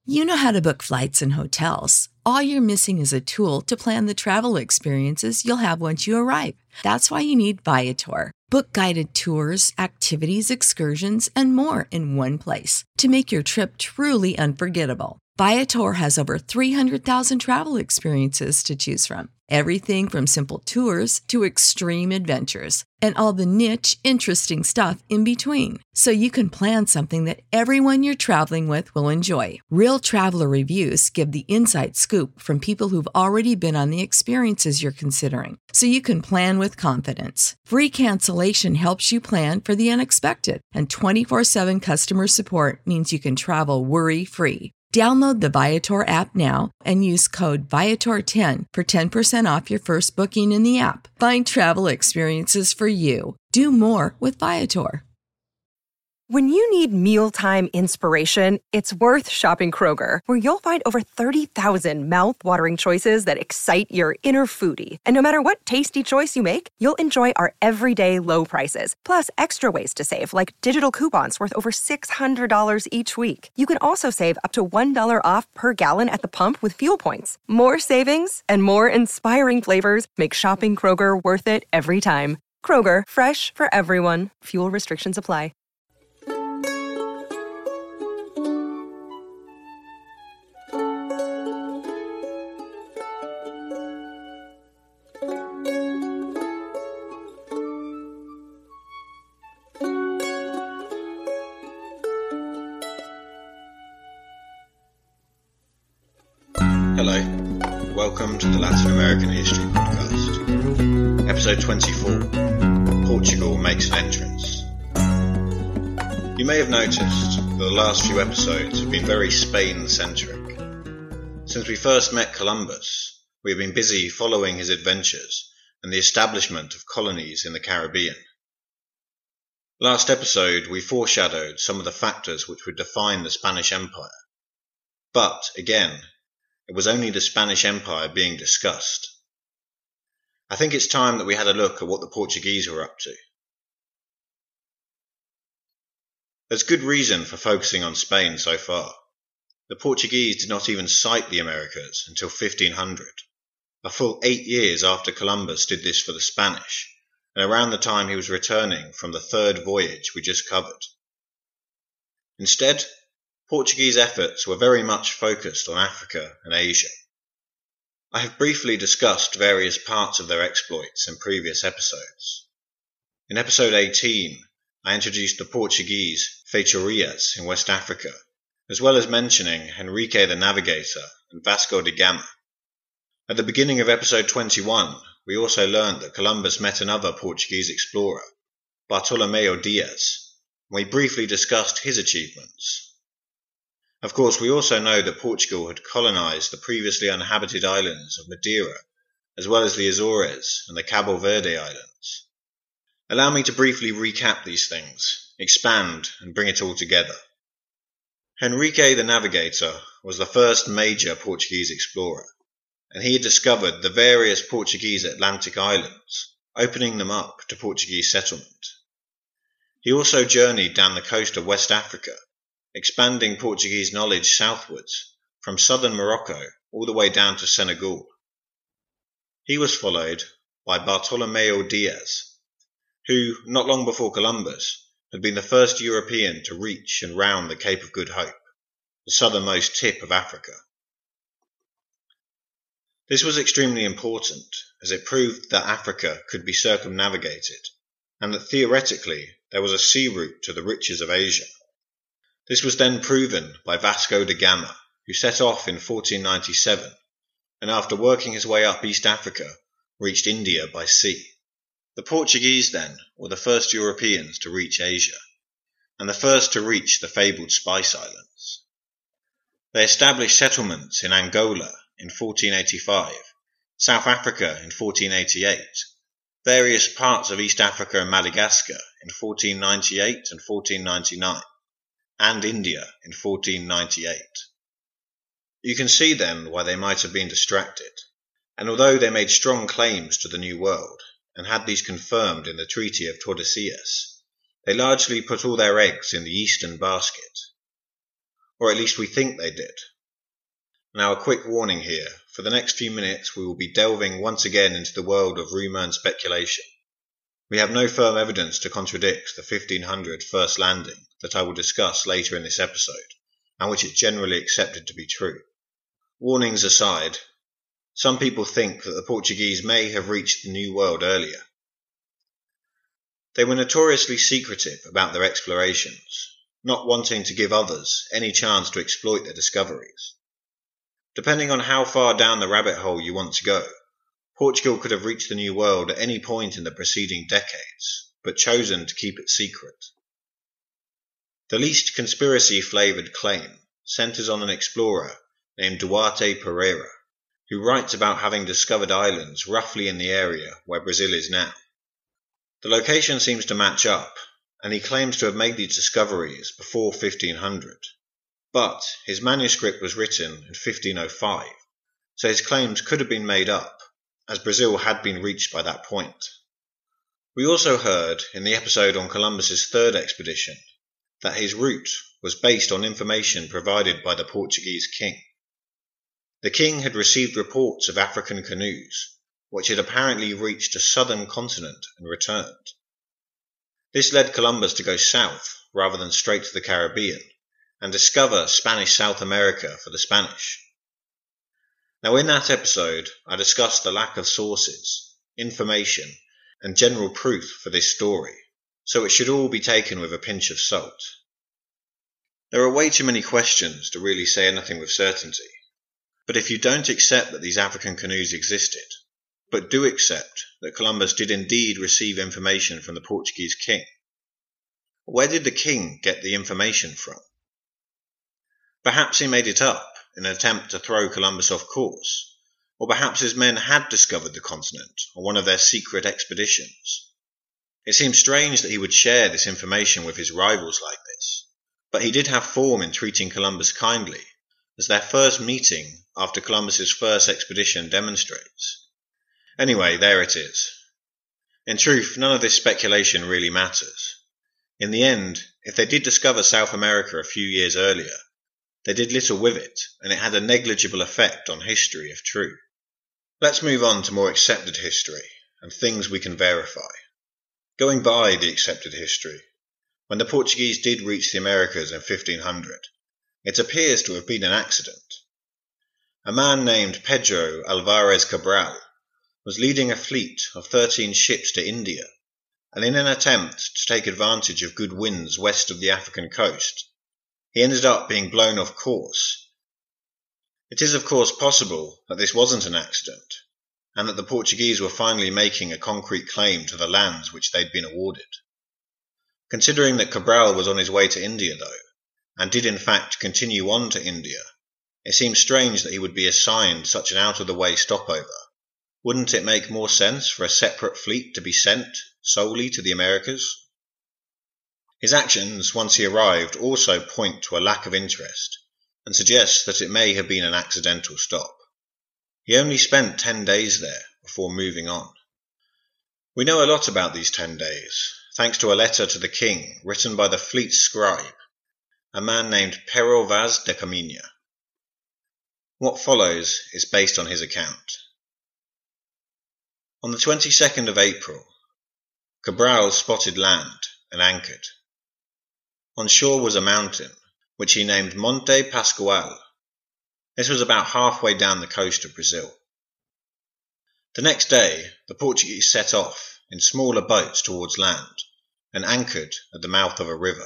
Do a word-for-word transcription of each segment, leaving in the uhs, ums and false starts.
You know how to book flights and hotels. All you're missing is a tool to plan the travel experiences you'll have once you arrive. That's why you need Viator. Book guided tours, activities, excursions, and more in one place to make your trip truly unforgettable. Viator has over three hundred thousand travel experiences to choose from. Everything from simple tours to extreme adventures and all the niche, interesting stuff in between. So you can plan something that everyone you're traveling with will enjoy. Real traveler reviews give the inside scoop from people who've already been on the experiences you're considering. So you can plan with confidence. Free cancellation helps you plan for the unexpected. And twenty-four seven customer support means you can travel worry-free. Download the Viator app now and use code Viator ten for ten percent off your first booking in the app. Find travel experiences for you. Do more with Viator. When you need mealtime inspiration, it's worth shopping Kroger, where you'll find over thirty thousand mouth-watering choices that excite your inner foodie. And no matter what tasty choice you make, you'll enjoy our everyday low prices, plus extra ways to save, like digital coupons worth over six hundred dollars each week. You can also save up to one dollar off per gallon at the pump with fuel points. More savings and more inspiring flavors make shopping Kroger worth it every time. Kroger, fresh for everyone. Fuel restrictions apply. Hello, welcome to the Latin American History Podcast, episode twenty-four, Portugal makes an entrance. You may have noticed that the last few episodes have been very Spain-centric. Since we first met Columbus, we have been busy following his adventures and the establishment of colonies in the Caribbean. Last episode we foreshadowed some of the factors which would define the Spanish Empire. But, again, it was only the Spanish Empire being discussed. I think it's time that we had a look at what the Portuguese were up to. There's good reason for focusing on Spain so far. The Portuguese did not even sight the Americas until fifteen hundred, a full eight years after Columbus did this for the Spanish, and around the time he was returning from the third voyage we just covered. Instead, Portuguese efforts were very much focused on Africa and Asia. I have briefly discussed various parts of their exploits in previous episodes. In episode eighteen, I introduced the Portuguese feitorias in West Africa, as well as mentioning Henrique the Navigator and Vasco da Gama. At the beginning of episode twenty-one, we also learned that Columbus met another Portuguese explorer, Bartolomeu Dias, and we briefly discussed his achievements. Of course, we also know that Portugal had colonized the previously uninhabited islands of Madeira, as well as the Azores and the Cabo Verde Islands. Allow me to briefly recap these things, expand and bring it all together. Henrique the Navigator was the first major Portuguese explorer, and he had discovered the various Portuguese Atlantic islands, opening them up to Portuguese settlement. He also journeyed down the coast of West Africa, expanding Portuguese knowledge southwards, from southern Morocco all the way down to Senegal. He was followed by Bartolomeu Dias, who, not long before Columbus, had been the first European to reach and round the Cape of Good Hope, the southernmost tip of Africa. This was extremely important, as it proved that Africa could be circumnavigated, and that theoretically there was a sea route to the riches of Asia. This was then proven by Vasco da Gama, who set off in fourteen ninety-seven, and after working his way up East Africa, reached India by sea. The Portuguese, then, were the first Europeans to reach Asia, and the first to reach the fabled Spice Islands. They established settlements in Angola in fourteen eighty-five, South Africa in fourteen eighty-eight, various parts of East Africa and Madagascar in fourteen ninety-eight and fourteen ninety-nine, and India in fourteen ninety-eight. You can see then why they might have been distracted, and although they made strong claims to the New World, and had these confirmed in the Treaty of Tordesillas, they largely put all their eggs in the eastern basket. Or at least we think they did, Now a quick warning here, for the next few minutes we will be delving once again into the world of rumour and speculation. We have no firm evidence to contradict the fifteen hundred first landing that I will discuss later in this episode, and which is generally accepted to be true. Warnings aside, some people think that the Portuguese may have reached the New World earlier. They were notoriously secretive about their explorations, not wanting to give others any chance to exploit their discoveries. Depending on how far down the rabbit hole you want to go, Portugal could have reached the New World at any point in the preceding decades, but chosen to keep it secret. The least conspiracy-flavoured claim centres on an explorer named Duarte Pereira, who writes about having discovered islands roughly in the area where Brazil is now. The location seems to match up, and he claims to have made these discoveries before fifteen hundred, but his manuscript was written in fifteen oh five, so his claims could have been made up, as Brazil had been reached by that point. We also heard in the episode on Columbus's third expedition that his route was based on information provided by the Portuguese king. The king had received reports of African canoes, which had apparently reached a southern continent and returned. This led Columbus to go south rather than straight to the Caribbean and discover Spanish South America for the Spanish. Now in that episode, I discussed the lack of sources, information, and general proof for this story, so it should all be taken with a pinch of salt. There are way too many questions to really say anything with certainty, but if you don't accept that these African canoes existed, but do accept that Columbus did indeed receive information from the Portuguese king, where did the king get the information from? Perhaps he made it up in an attempt to throw Columbus off course, or perhaps his men had discovered the continent on one of their secret expeditions. It seems strange that he would share this information with his rivals like this, but he did have form in treating Columbus kindly, as their first meeting after Columbus's first expedition demonstrates. Anyway, there it is. In truth, none of this speculation really matters. In the end, if they did discover South America a few years earlier, they did little with it, and it had a negligible effect on history if true. Let's move on to more accepted history, and things we can verify. Going by the accepted history, when the Portuguese did reach the Americas in fifteen hundred, it appears to have been an accident. A man named Pedro Alvarez Cabral was leading a fleet of thirteen ships to India, and in an attempt to take advantage of good winds west of the African coast, he ended up being blown off course. It is of course possible that this wasn't an accident, and that the Portuguese were finally making a concrete claim to the lands which they'd been awarded. Considering that Cabral was on his way to India though, and did in fact continue on to India, it seems strange that he would be assigned such an out-of-the-way stopover. Wouldn't it make more sense for a separate fleet to be sent solely to the Americas? His actions once he arrived also point to a lack of interest, and suggest that it may have been an accidental stop. He only spent ten days there before moving on. We know a lot about these ten days, thanks to a letter to the king written by the fleet's scribe, a man named Pero Vaz de Caminha. What follows is based on his account. On the twenty-second of April, Cabral spotted land and anchored. On shore was a mountain, which he named Monte Pascoal. This was about halfway down the coast of Brazil. The next day, the Portuguese set off in smaller boats towards land and anchored at the mouth of a river.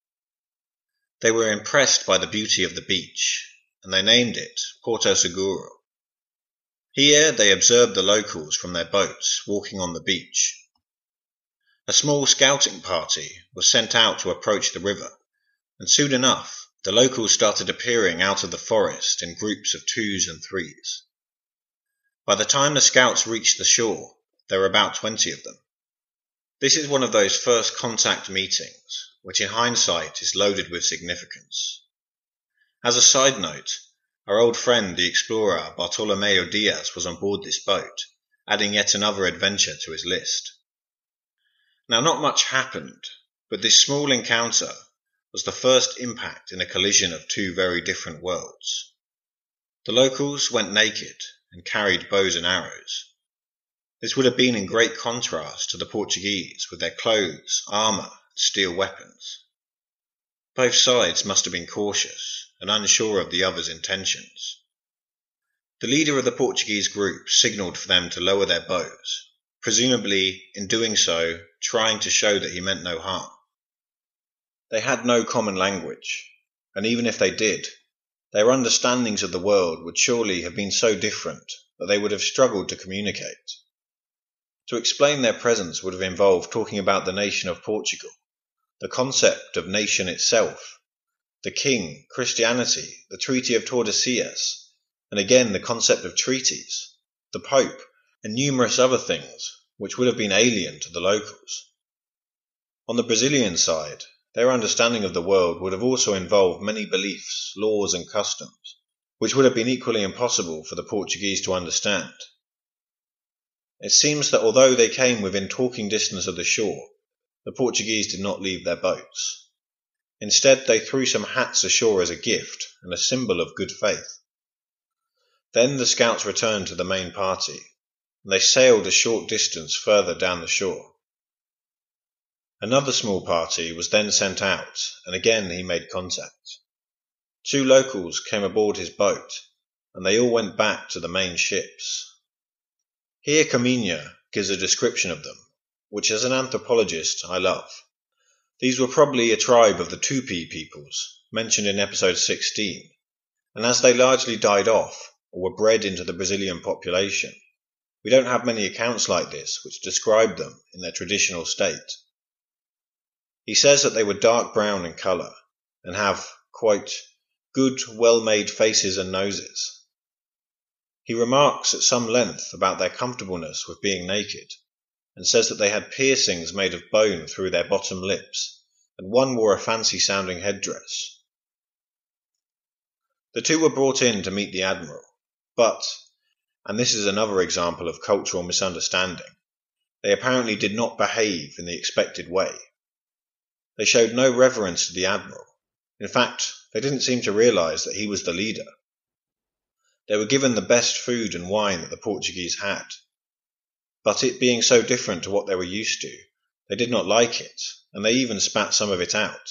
They were impressed by the beauty of the beach, and they named it Porto Seguro. Here they observed the locals from their boats walking on the beach. A small scouting party was sent out to approach the river, and soon enough the locals started appearing out of the forest in groups of twos and threes. By the time the scouts reached the shore, there were about twenty of them. This is one of those first contact meetings, which in hindsight is loaded with significance. As a side note, our old friend the explorer Bartolomeo Diaz was on board this boat, adding yet another adventure to his list. Now not much happened, but this small encounter was the first impact in a collision of two very different worlds. The locals went naked and carried bows and arrows. This would have been in great contrast to the Portuguese with their clothes, armour, and steel weapons. Both sides must have been cautious and unsure of the other's intentions. The leader of the Portuguese group signalled for them to lower their bows, presumably in doing so trying to show that he meant no harm. They had no common language, and even if they did, their understandings of the world would surely have been so different that they would have struggled to communicate. To explain their presence would have involved talking about the nation of Portugal, the concept of nation itself, the king, Christianity, the Treaty of Tordesillas, and again the concept of treaties, the Pope, and numerous other things which would have been alien to the locals. On the Brazilian side, their understanding of the world would have also involved many beliefs, laws and customs, which would have been equally impossible for the Portuguese to understand. It seems that although they came within talking distance of the shore, the Portuguese did not leave their boats. Instead, they threw some hats ashore as a gift and a symbol of good faith. Then the scouts returned to the main party, and they sailed a short distance further down the shore. Another small party was then sent out, and again he made contact. Two locals came aboard his boat, and they all went back to the main ships. Here Carminha gives a description of them, which as an anthropologist I love. These were probably a tribe of the Tupi peoples, mentioned in episode sixteen, and as they largely died off, or were bred into the Brazilian population, we don't have many accounts like this which describe them in their traditional state. He says that they were dark brown in colour, and have, quote, good, well-made faces and noses. He remarks at some length about their comfortableness with being naked, and says that they had piercings made of bone through their bottom lips, and one wore a fancy-sounding headdress. The two were brought in to meet the admiral, but, and this is another example of cultural misunderstanding, they apparently did not behave in the expected way. They showed no reverence to the admiral. In fact, they didn't seem to realise that he was the leader. They were given the best food and wine that the Portuguese had, but it being so different to what they were used to, they did not like it, and they even spat some of it out.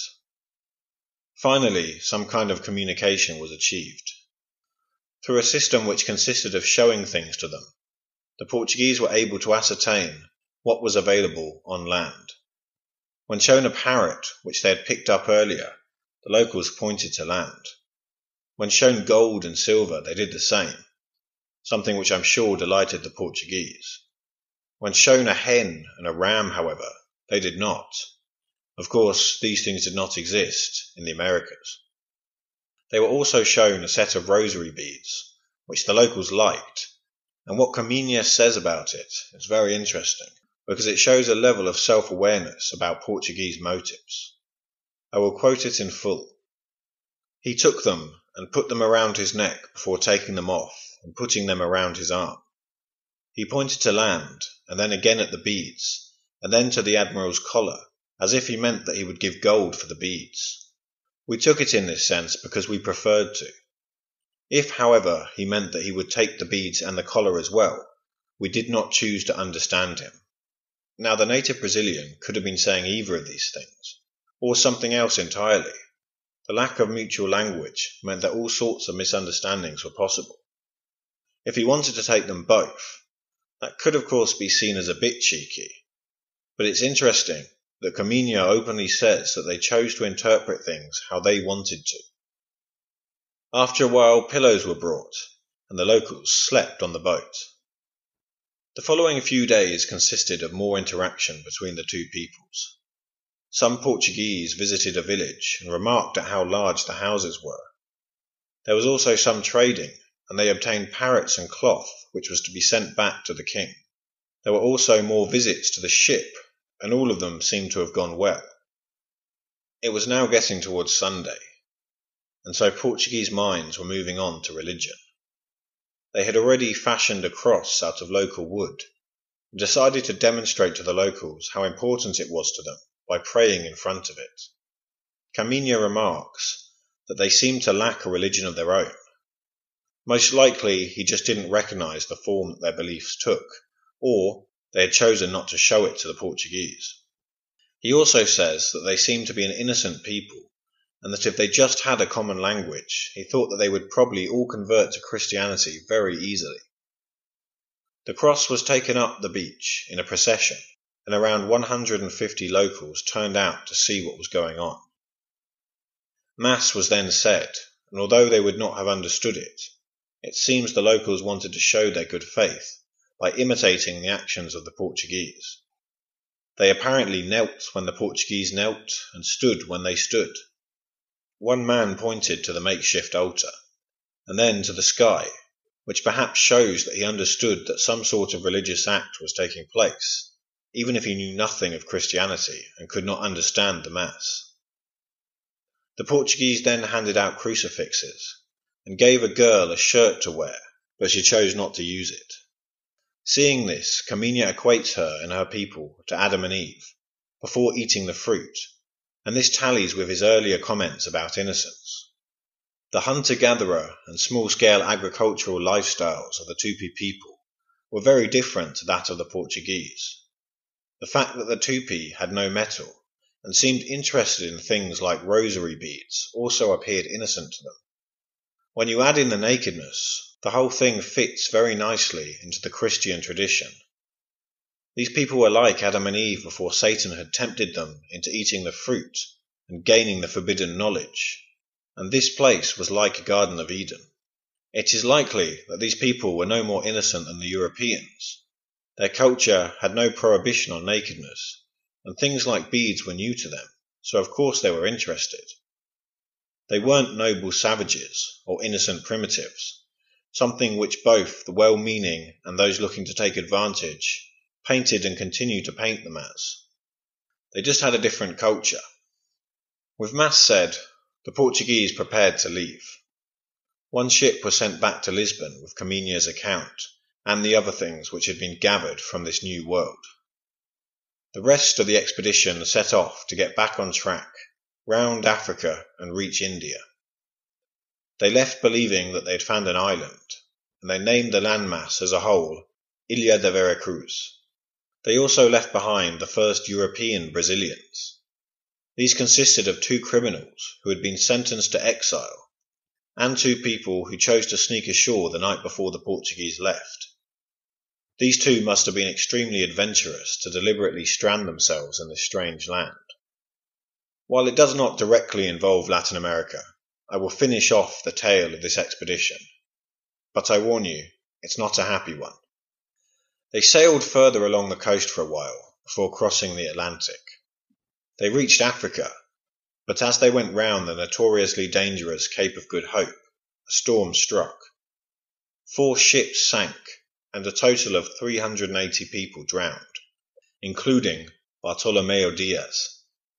Finally, some kind of communication was achieved. Through a system which consisted of showing things to them, the Portuguese were able to ascertain what was available on land. When shown a parrot which they had picked up earlier, the locals pointed to land. When shown gold and silver, they did the same, something which I'm sure delighted the Portuguese. When shown a hen and a ram, however, they did not. Of course, these things did not exist in the Americas. They were also shown a set of rosary beads, which the locals liked, and what Carminha says about it is very interesting, because it shows a level of self-awareness about Portuguese motives. I will quote it in full. He took them and put them around his neck before taking them off and putting them around his arm. He pointed to land, and then again at the beads, and then to the admiral's collar, as if he meant that he would give gold for the beads. We took it in this sense because we preferred to. If, however, he meant that he would take the beads and the collar as well, we did not choose to understand him. Now the native Brazilian could have been saying either of these things, or something else entirely. The lack of mutual language meant that all sorts of misunderstandings were possible. If he wanted to take them both, that could of course be seen as a bit cheeky, but it's interesting that Carminha openly says that they chose to interpret things how they wanted to. After a while, pillows were brought, and the locals slept on the boat. The following few days consisted of more interaction between the two peoples. Some Portuguese visited a village and remarked at how large the houses were. There was also some trading, and they obtained parrots and cloth which was to be sent back to the king. There were also more visits to the ship, and all of them seemed to have gone well. It was now getting towards Sunday, and so Portuguese minds were moving on to religion. They had already fashioned a cross out of local wood, and decided to demonstrate to the locals how important it was to them by praying in front of it. Carminha remarks that they seemed to lack a religion of their own. Most likely he just didn't recognise the form that their beliefs took, or they had chosen not to show it to the Portuguese. He also says that they seemed to be an innocent people, and that if they just had a common language, he thought that they would probably all convert to Christianity very easily. The cross was taken up the beach in a procession, and around one hundred fifty locals turned out to see what was going on. Mass was then said, and although they would not have understood it, it seems the locals wanted to show their good faith by imitating the actions of the Portuguese. They apparently knelt when the Portuguese knelt and stood when they stood. One man pointed to the makeshift altar, and then to the sky, which perhaps shows that he understood that some sort of religious act was taking place, even if he knew nothing of Christianity and could not understand the Mass. The Portuguese then handed out crucifixes, and gave a girl a shirt to wear, but she chose not to use it. Seeing this, Carminha equates her and her people to Adam and Eve, before eating the fruit, and this tallies with his earlier comments about innocence. The hunter-gatherer and small-scale agricultural lifestyles of the Tupi people were very different to that of the Portuguese. The fact that the Tupi had no metal and seemed interested in things like rosary beads also appeared innocent to them. When you add in the nakedness, the whole thing fits very nicely into the Christian tradition. These people were like Adam and Eve before Satan had tempted them into eating the fruit and gaining the forbidden knowledge, and this place was like a Garden of Eden. It is likely that these people were no more innocent than the Europeans. Their culture had no prohibition on nakedness, and things like beads were new to them, so of course they were interested. They weren't noble savages or innocent primitives, something which both the well-meaning and those looking to take advantage painted and continue to paint them as. They just had a different culture. With Mass said, the Portuguese prepared to leave. One ship was sent back to Lisbon with Carminha's account and the other things which had been gathered from this new world. The rest of the expedition set off to get back on track, round Africa and reach India. They left believing that they had found an island, and they named the landmass as a whole Ilha de Veracruz. They also left behind the first European Brazilians. These consisted of two criminals who had been sentenced to exile, and two people who chose to sneak ashore the night before the Portuguese left. These two must have been extremely adventurous to deliberately strand themselves in this strange land. While it does not directly involve Latin America, I will finish off the tale of this expedition. But I warn you, it's not a happy one. They sailed further along the coast for a while before crossing the Atlantic. They reached Africa, but as they went round the notoriously dangerous Cape of Good Hope, a storm struck. Four ships sank, and a total of three hundred eighty people drowned, including Bartolomeo Diaz.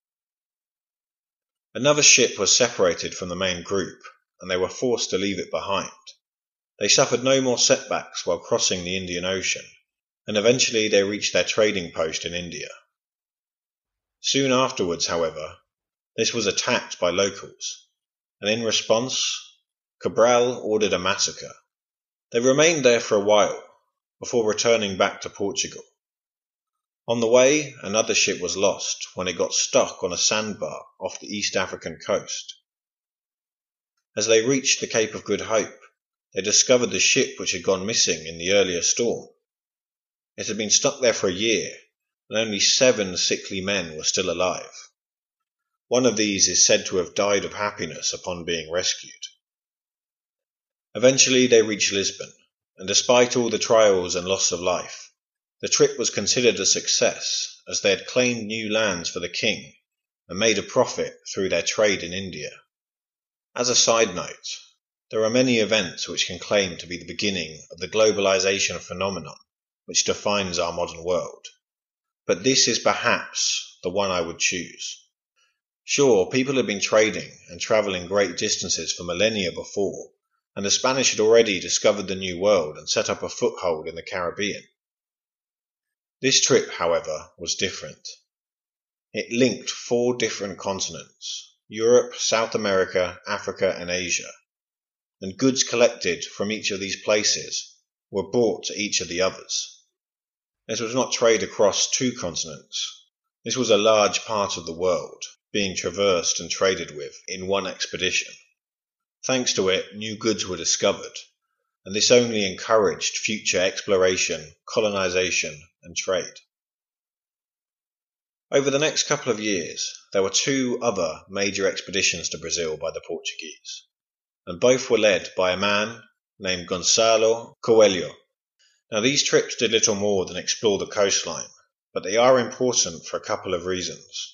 Another ship was separated from the main group, and they were forced to leave it behind. They suffered no more setbacks while crossing the Indian Ocean, and eventually they reached their trading post in India. Soon afterwards, however, this was attacked by locals, and in response, Cabral ordered a massacre. They remained there for a while, before returning back to Portugal. On the way, another ship was lost when it got stuck on a sandbar off the East African coast. As they reached the Cape of Good Hope, they discovered the ship which had gone missing in the earlier storm. It had been stuck there for a year, and only seven sickly men were still alive. One of these is said to have died of happiness upon being rescued. Eventually they reached Lisbon, and despite all the trials and loss of life, the trip was considered a success, as they had claimed new lands for the king and made a profit through their trade in India. As a side note, there are many events which can claim to be the beginning of the globalization phenomenon which defines our modern world, but this is perhaps the one I would choose. Sure, people had been trading and travelling great distances for millennia before, and the Spanish had already discovered the New World and set up a foothold in the Caribbean. This trip, however, was different. It linked four different continents: Europe, South America, Africa and Asia. and goods collected from each of these places were brought to each of the others. This was not trade across two continents. This was a large part of the world being traversed and traded with in one expedition. Thanks to it, new goods were discovered, and this only encouraged future exploration, colonization, and trade. Over the next couple of years, there were two other major expeditions to Brazil by the Portuguese, and both were led by a man named Gonçalo Coelho. Now, these trips did little more than explore the coastline, but they are important for a couple of reasons.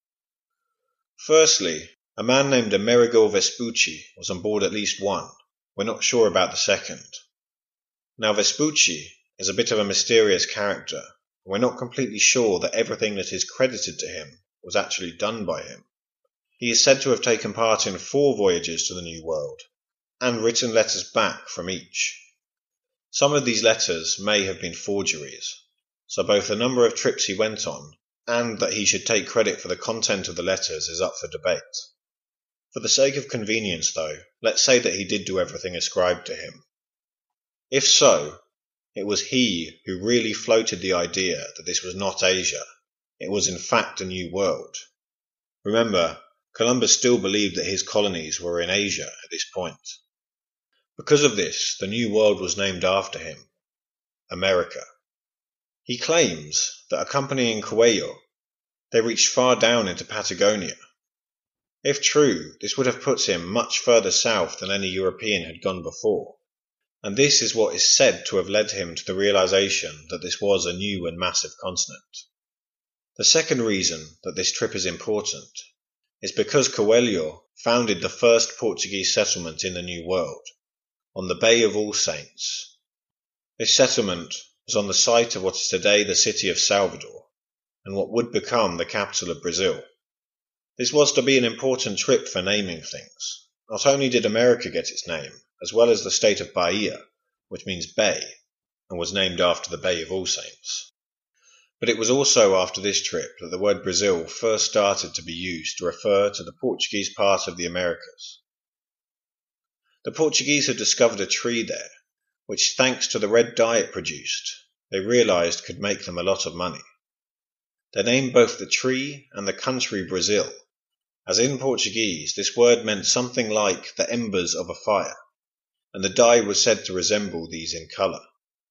Firstly, a man named Amerigo Vespucci was on board at least one. We're not sure about the second. Now, Vespucci is a bit of a mysterious character, and we're not completely sure that everything that is credited to him was actually done by him. He is said to have taken part in four voyages to the New World, and written letters back from each. Some of these letters may have been forgeries, so both the number of trips he went on and that he should take credit for the content of the letters is up for debate. For the sake of convenience, though, let's say that he did do everything ascribed to him. If so, it was he who really floated the idea that this was not Asia. It was in fact a new world. Remember, Columbus still believed that his colonies were in Asia at this point. Because of this, the new world was named after him, America. He claims that accompanying Coelho, they reached far down into Patagonia. If true, this would have put him much further south than any European had gone before, and this is what is said to have led him to the realization that this was a new and massive continent. The second reason that this trip is important is because Coelho founded the first Portuguese settlement in the New World, on the Bay of All Saints. This settlement was on the site of what is today the city of Salvador, and what would become the capital of Brazil. This was to be an important trip for naming things. Not only did America get its name, as well as the state of Bahia, which means bay, and was named after the Bay of All Saints. But it was also after this trip that the word Brazil first started to be used to refer to the Portuguese part of the Americas. The Portuguese had discovered a tree there, which, thanks to the red dye it produced, they realized could make them a lot of money. They named both the tree and the country Brazil, as in Portuguese this word meant something like the embers of a fire, and the dye was said to resemble these in colour.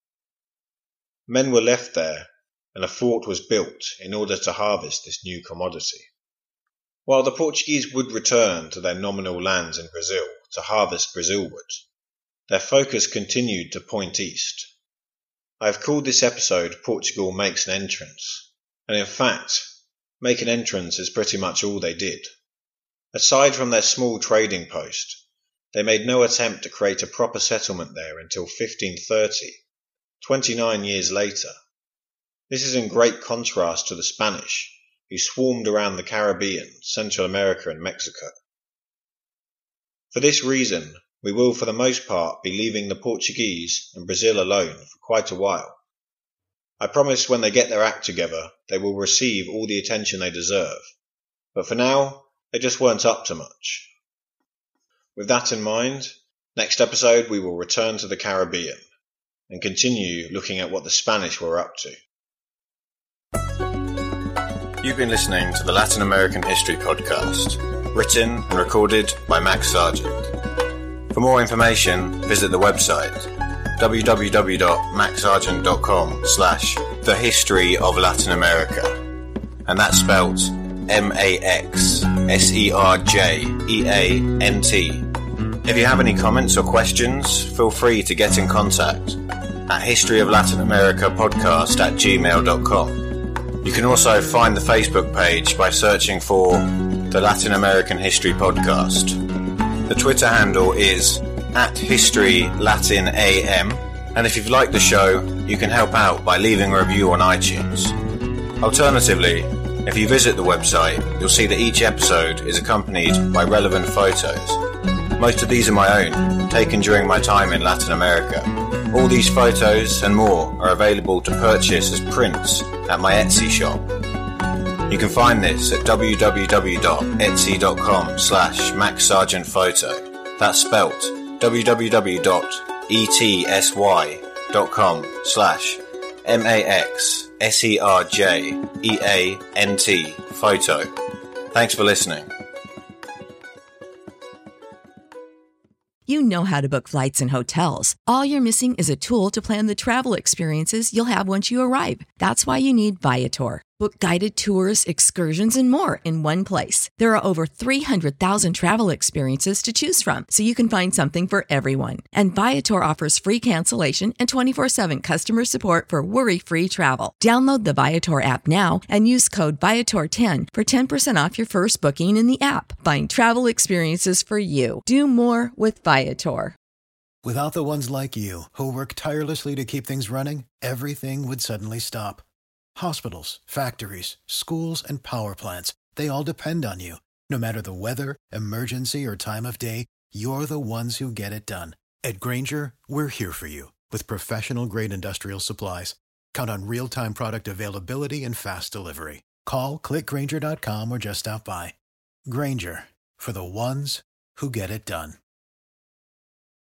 Men were left there, and a fort was built in order to harvest this new commodity. While the Portuguese would return to their nominal lands in Brazil to harvest Brazilwood, their focus continued to point east. I have called this episode Portugal Makes an Entrance, and in fact, make an entrance is pretty much all they did. Aside from their small trading post, they made no attempt to create a proper settlement there until fifteen thirty, twenty-nine years later. This is in great contrast to the Spanish, who swarmed around the Caribbean, Central America and Mexico. For this reason, we will for the most part be leaving the Portuguese and Brazil alone for quite a while. I promise when they get their act together, they will receive all the attention they deserve, but for now, they just weren't up to much. With that in mind, next episode we will return to the Caribbean and continue looking at what the Spanish were up to. You've been listening to the Latin American History Podcast, written and recorded by Max Sargent. For more information, visit the website w w w dot max sargent dot com slash the history of Latin America, and that's spelt M A X S E R J E A N T. If you have any comments or questions, feel free to get in contact at history of latin america podcast at gmail dot com. You can also find the Facebook page by searching for the Latin American History Podcast. The Twitter handle is at History Latin A M, and if you've liked the show, you can help out by leaving a review on iTunes. Alternatively, if you visit the website, you'll see that each episode is accompanied by relevant photos. Most of these are my own, taken during my time in Latin America. All these photos and more are available to purchase as prints at my Etsy shop. You can find this at w w w dot etsy dot com slash max sargent photo. That's spelt www.etsy.com slash M-A-X-S-E-R-J-E-A-N-T photo. Thanks for listening. You know how to book flights and hotels. All you're missing is a tool to plan the travel experiences you'll have once you arrive. That's why you need Viator. Book guided tours, excursions, and more in one place. There are over three hundred thousand travel experiences to choose from, so you can find something for everyone. And Viator offers free cancellation and twenty-four seven customer support for worry-free travel. Download the Viator app now and use code Viator ten for ten percent off your first booking in the app. Find travel experiences for you. Do more with Viator. Without the ones like you, who work tirelessly to keep things running, everything would suddenly stop. Hospitals, factories, schools, and power plants, they all depend on you. No matter the weather, emergency, or time of day, you're the ones who get it done. At Grainger, we're here for you with professional-grade industrial supplies. Count on real-time product availability and fast delivery. Call, click Grainger dot com, or just stop by. Grainger, for the ones who get it done.